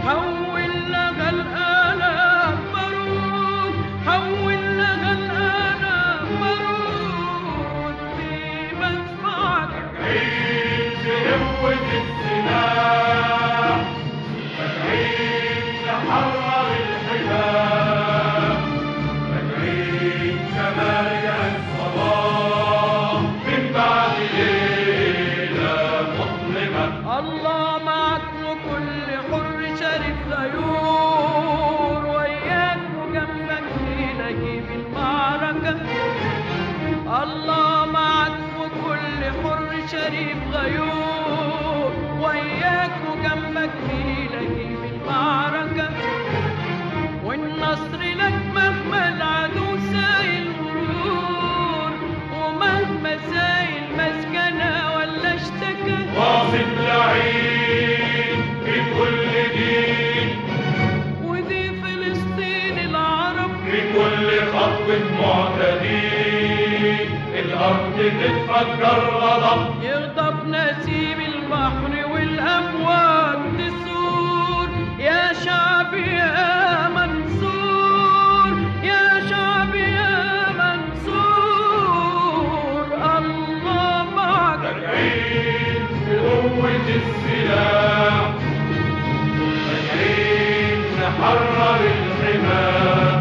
حول لها الآلام بارود، حول لها الآلام بارود في مدفعك. راجعين بقوة السلاح، راجعين نحرر الحمام، راجعين كمارجع الصباح من بعد ليلة مظلمة. الله معك وكل حر شريف غيور، وياك وجنبك لنجيب المعركة. الله معك وكل حر شريف غيور، وياك وجنبك لنجيب المعركة. والنصر لك مهما العدو سايل مرور، ومهما سايل مسكنة ولا اشتكى. واصل لعين في كل دين، ودي فلسطين العرب في كل خطوة معتدين، الأرض تتفجر غضب، يغضب نسيم البحر والأمواج تسور. يا شعب يا منصور، يا شعب يا منصور، الله معك. راجعين بقوة السلاح، راجعين نحرر الحمام،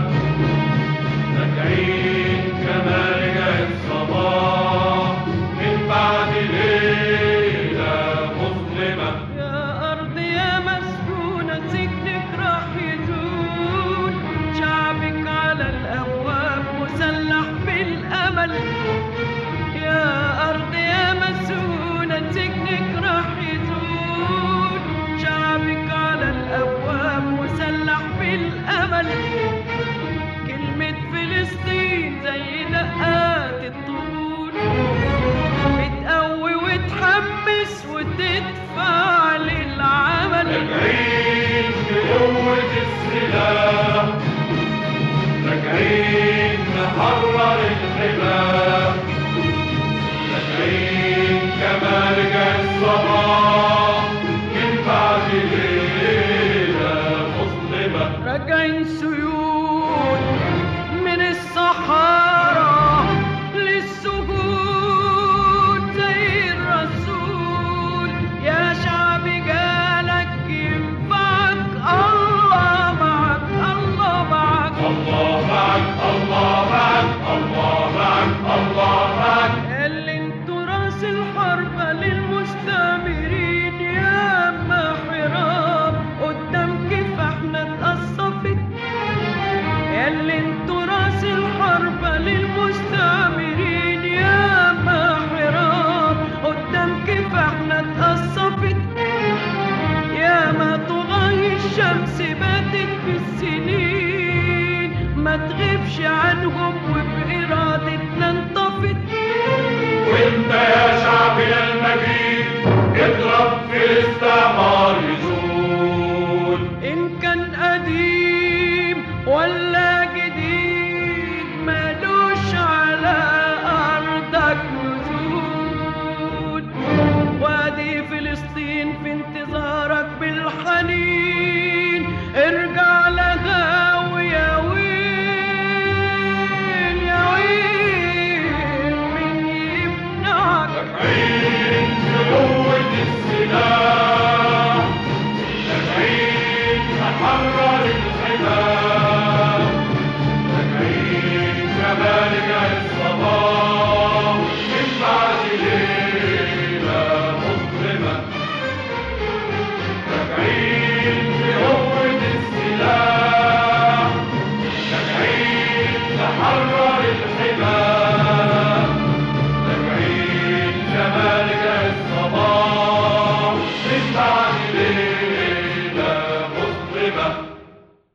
راجعين كمارجع الصباح من بعد ليلة مظلمة. يا أرض يا مسكونة سجنك راح يزول، شعبك على الأبواب مسلح بالأمل. يا أرض يا مسكونة سجنك راح يزول، شعبك على الأبواب مسلح بالأمل. كلمة فلسطين زي دقات الطبول، بتقوي وتحمس وتدفع للعمل. راجعين بقوة السلاح، راجعين نحرر الحمام، راجعين كمارجع الصباح من بعد ليلة مظلمة. راجعين سيول من الصحارى للسجود زي الرسول. يا شعب جالك ينفعك، الله معك، الله معك. الله معك، الله معك، الله معك، الله معك. اللي انتوا راس الحربة للمستعمرين، يا ما حراب قدام كفاحنا اتقصفت. اللي انتوا راس الحربة للمستعمرين، يا ما حراب قدام كفاحنا اتقصفت. يا ما طغاة الشمس باتت بالسنين، ما تغيبش عنهم وبإرادتنا انطفت. وانت يا شعبنا المجيد اضرب في الاستعمار يزول. إن كان قديم ولا جديد مالوش على أرضك نزول. وادي فلسطين في انتظارك بالحنين، ارجع لها ويا ويل يا ويل من يمنعك. راجعين بقوة السلاح، راجعين نحرر